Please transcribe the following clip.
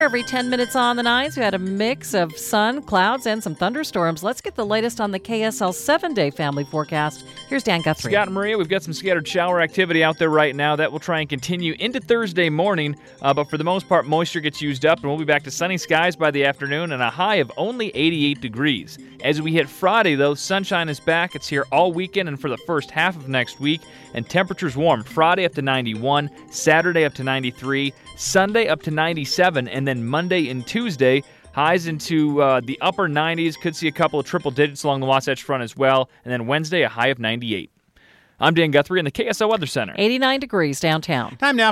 Every 10 minutes on the nines, we had a mix of sun, clouds, and some thunderstorms. Let's get the latest on the KSL 7-day family forecast. Here's Dan Guthrie. Scott and Maria, we've got some scattered shower activity out there right now. That will try and continue into Thursday morning, but for the most part, moisture gets used up, and we'll be back to sunny skies by the afternoon and a high of only 88 degrees. As we hit Friday, though, sunshine is back. It's here all weekend and for the first half of next week, and temperatures warm. Friday up to 91, Saturday up to 93, Sunday up to 97, and then Monday and Tuesday, highs into the upper 90s. Could see a couple of triple digits along the Wasatch Front as well. And then Wednesday, a high of 98. I'm Dan Guthrie in the KSL Weather Center. 89 degrees downtown. Time now